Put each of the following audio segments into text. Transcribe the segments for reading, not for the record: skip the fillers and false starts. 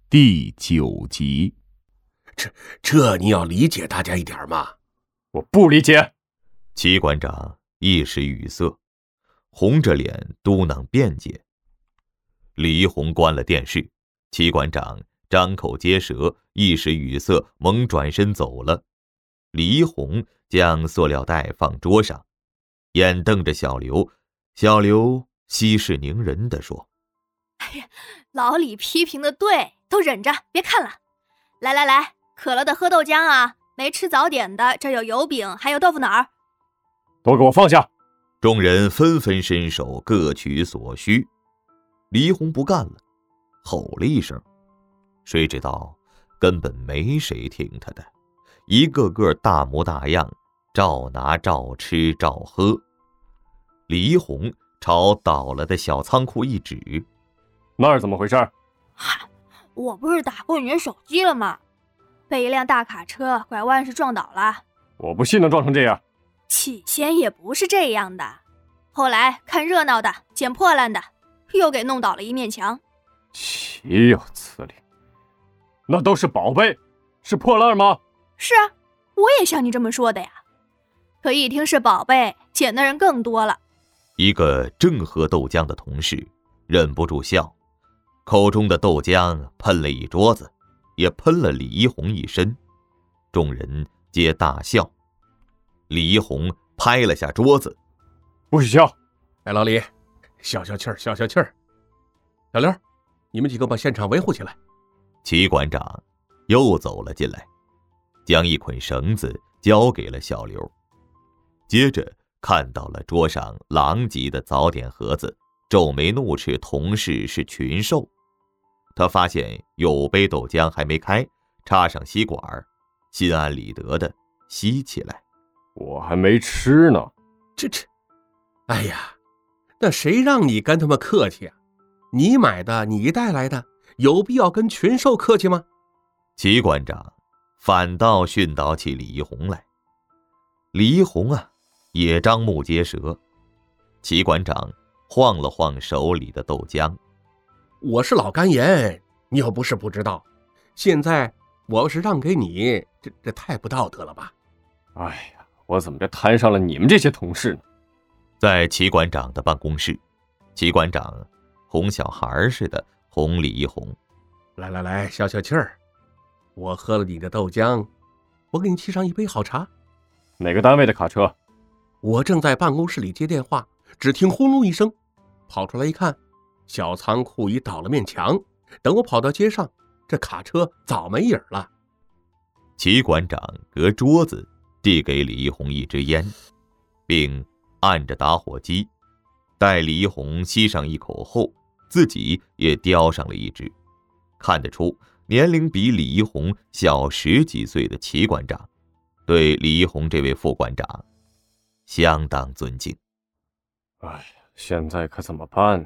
第9集。 这你要理解大家一点嘛。 我不理解。 齐馆长一时语塞，红着脸嘟囔辩解。李一红关了电视，齐馆长张口结舌，一时语塞，猛转身走了。李一红将塑料袋放桌上，眼瞪着小刘。小刘息事宁人地说： 哎呀，老李批评的对，都忍着别看了。来，渴了的喝豆浆啊，没吃早点的这有油饼还有豆腐脑儿。 都给我放下。 众人纷纷伸手各取所需。李一红不干了，吼了一声，谁知道根本没谁听他的，一个个大模大样，照拿照吃照喝。李一红朝倒了的小仓库一指： 那儿怎么回事？ 我不是打过你人手机了吗？被一辆大卡车拐弯时撞倒了。 我不信能撞成这样。 起先也不是这样的，后来看热闹的捡破烂的，又给弄倒了一面墙。 岂有此理！那都是宝贝，是破烂吗？ 是啊，我也像你这么说的呀。可一听是宝贝，捡的人更多了。 一个正喝豆浆的同事忍不住笑，口中的豆浆喷了一桌子，也喷了李一红一身。众人皆大笑。李一红拍了下桌子： 不许笑！ 哎，老李，消消气儿。小刘，你们几个把现场维护起来。 齐馆长又走了进来，将一捆绳子交给了小刘，接着看到了桌上狼藉的早点盒子，皱眉怒斥同事是群兽。他发现有杯豆浆还没开，插上吸管，心安理得的吸起来。 我还没吃呢。 哎呀，那谁让你跟他们客气啊？你买的，你带来的，有必要跟群兽客气吗？ 齐馆长反倒训导起李一红来。李一红啊，也张目结舌。齐馆长晃了晃手里的豆浆： 我是老干爷，你又不是不知道，现在我要是让给你，这太不道德了吧？ 哎呀，我怎么就摊上了你们这些同事呢？ 在齐馆长的办公室，齐馆长哄小孩似的哄李一红： 来，消气儿。我喝了你的豆浆，我给你沏上一杯好茶。 哪个单位的卡车？ 我正在办公室里接电话，只听轰隆一声，跑出来一看，小仓库已倒了面墙。等我跑到街上，这卡车早没影了。 齐馆长隔桌子递给李一红一支烟，并按着打火机，待李一红吸上一口后，自己也叼上了一支。看得出年龄比李一红小10几岁的齐馆长对李一红这位副馆长相当尊敬。 哎，现在可怎么办呢？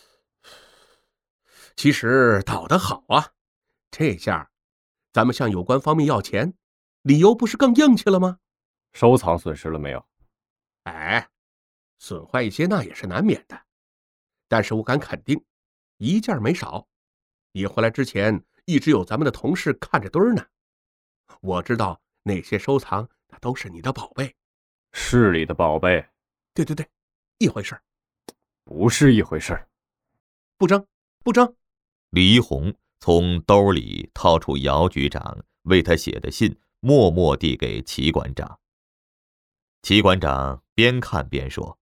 其实倒得好啊，这下咱们向有关方面要钱，理由不是更硬气了吗？ 收藏损失了没有？ 哎，损坏一些那也是难免的，但是我敢肯定，一件没少。你回来之前一直有咱们的同事看着堆儿呢，我知道那些收藏那都是你的宝贝。 市里的宝贝？ 对，一回事。 不是一回事。 不争。 李一红从兜里掏出姚局长为他写的信，默默递给齐馆长。齐馆长边看边说：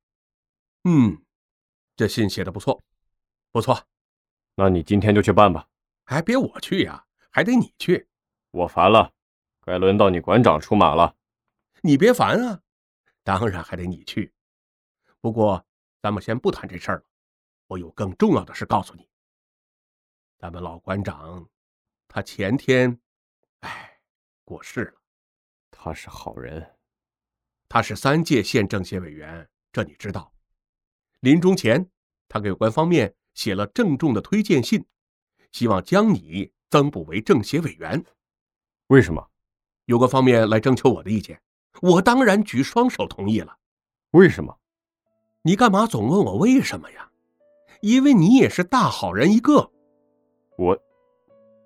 这信写的不错。 那你今天就去办吧。 还别我去呀，还得你去。 我烦了，该轮到你馆长出马了。 你别烦啊，当然还得你去。不过咱们先不谈这事儿了，我有更重要的事告诉你。咱们老馆长他前天过世了。 他是好人。 他是3届县政协委员，这你知道。临终前他给有关方面写了郑重的推荐信，希望将你增补为政协委员。 为什么？ 有关方面来征求我的意见，我当然举双手同意了。 为什么？ 你干嘛总问我为什么呀？因为你也是大好人一个。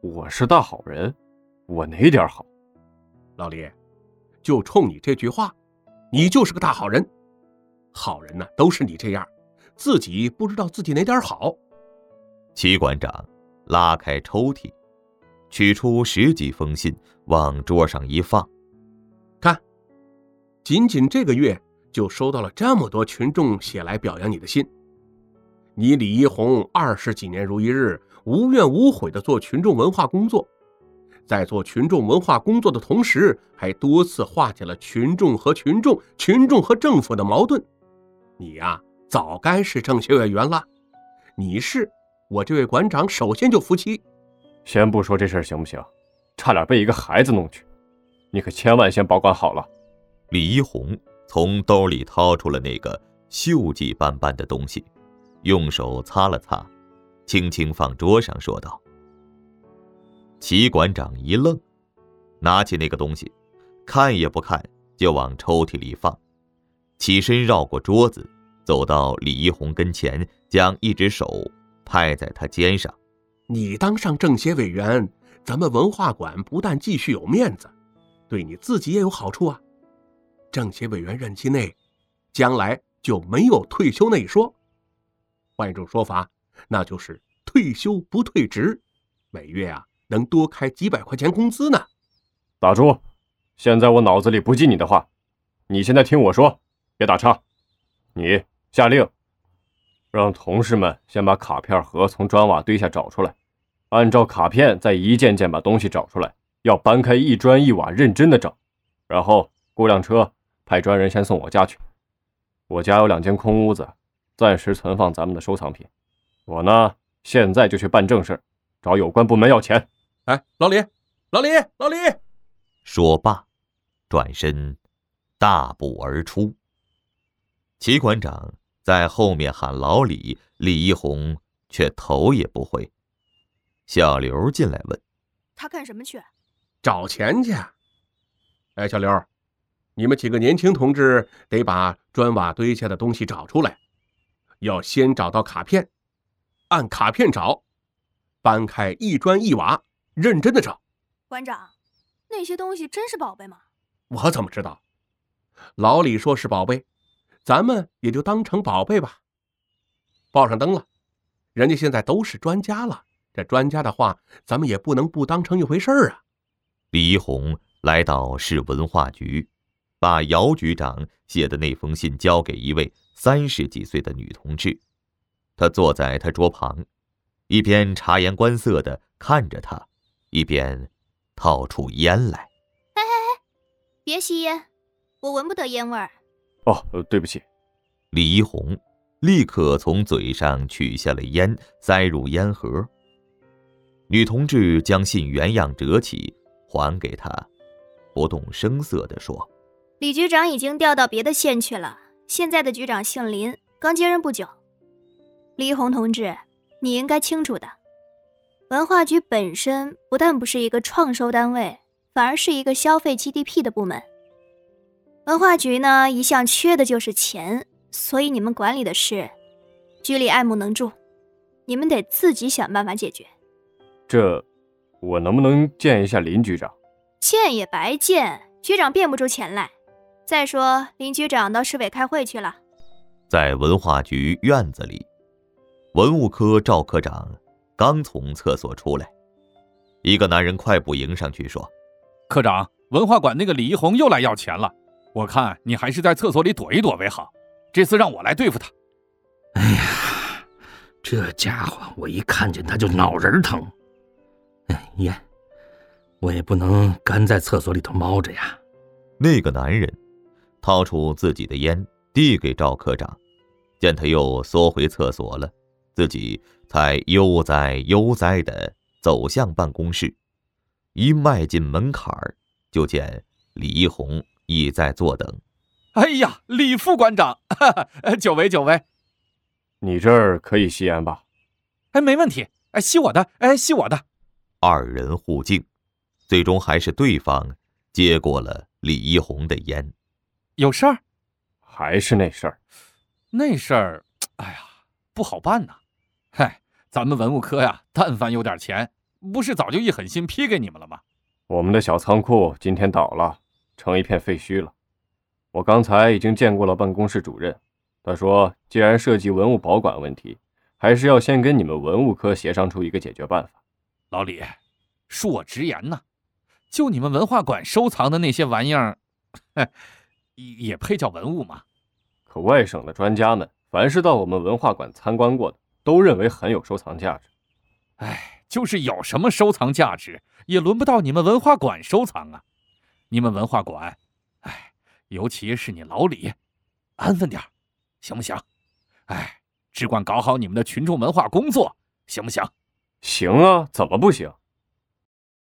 我是大好人，我哪点好？ 老李，就冲你这句话，你就是个大好人。好人呢，都是你这样，自己不知道自己哪点好。 齐馆长拉开抽屉，取出10几封信，往桌上一放。 看，仅仅这个月就收到了这么多群众写来表扬你的信。你李一红20几年如一日，无怨无悔地做群众文化工作，在做群众文化工作的同时，还多次化解了群众和群众、群众和政府的矛盾。你呀，早该是政协委员了。你是，我这位馆长首先就服气。 先不说这事儿行不行，差点被一个孩子弄去，你可千万先保管好了。 李一红从兜里掏出了那个锈迹斑斑的东西，用手擦了擦，轻轻放桌上，说道。齐馆长一愣，拿起那个东西，看也不看就往抽屉里放，起身绕过桌子，走到李一红跟前，将一只手拍在他肩上。 你当上政协委员，咱们文化馆不但继续有面子，对你自己也有好处啊。政协委员任期内，将来就没有退休那一说。换一种说法，那就是退休不退职，每月啊能多开几百块钱工资呢。 打住！现在我脑子里不记你的话，你现在听我说，别打岔。你下令，让同事们先把卡片盒从砖瓦堆下找出来，按照卡片再一件件把东西找出来，要搬开一砖一瓦认真的找，然后雇辆车派专人先送我家去。我家有2间空屋子，暂时存放咱们的收藏品。我呢，现在就去办正事，找有关部门要钱。 哎，老李，老李，老李！ 说罢，转身大步而出。齐馆长在后面喊老李，李一红却头也不回。小刘进来问：“ 他干什么去？” 找钱去。哎，小刘，你们几个年轻同志得把砖瓦堆下的东西找出来，要先找到卡片，按卡片找，搬开一砖一瓦，认真的找。 馆长，那些东西真是宝贝吗？ 我怎么知道？老李说是宝贝，咱们也就当成宝贝吧。报上登了，人家现在都是专家了，这专家的话，咱们也不能不当成一回事啊。 李一红来到市文化局，把姚局长写的那封信交给一位30几岁的女同志。她坐在他桌旁，一边察言观色地看着他，一边掏出烟来。 嘿嘿嘿，别吸烟，我闻不得烟味儿。 哦，对不起。 李一红立刻从嘴上取下了烟，塞入烟盒。女同志将信原样折起，还给他，不动声色地说：“ 李局长已经调到别的县去了，现在的局长姓林，刚接任不久。李一红同志，你应该清楚的，文化局本身不但不是一个创收单位，反而是一个消费 GDP 的部门。文化局呢，一向缺的就是钱，所以你们管理的事，局里爱莫能助，你们得自己想办法解决。 这，我能不能见一下林局长？ 见也白见，局长变不出钱来。再说，林局长到市委开会去了。” 在文化局院子里，文物科赵科长刚从厕所出来，一个男人快步迎上去说：“ 科长，文化馆那个李一红又来要钱了，我看你还是在厕所里躲一躲为好，这次让我来对付他。” 哎呀，这家伙我一看见他就脑仁疼。烟，我也不能干在厕所里头猫着呀。 那个男人掏出自己的烟递给赵科长，见他又缩回厕所了，自己才悠哉悠哉地走向办公室。一迈进门槛就见李一红已在坐等。 哎呀，李副馆长，哈哈，久违久违。 你这儿可以吸烟吧？ 哎，没问题，哎，吸我的，哎，吸我的。 二人互敬，最终还是对方接过了李一红的烟。 有事儿？ 还是那事儿？ 那事儿，哎呀，不好办呐。嗨，咱们文物科呀，但凡有点钱， 不是早就一狠心批给你们了吗？ 我们的小仓库今天倒了，成一片废墟了。我刚才已经见过了办公室主任，他说既然涉及文物保管问题，还是要先跟你们文物科协商出一个解决办法。 老李，恕我直言呐，就你们文化馆收藏的那些玩意儿，也配叫文物吗？ 可外省的专家们，凡是到我们文化馆参观过的，都认为很有收藏价值。 就是有什么收藏价值，也轮不到你们文化馆收藏啊！你们文化馆，尤其是你老李，安分点，行不行？只管搞好你们的群众文化工作，行不行？ 行啊，怎么不行？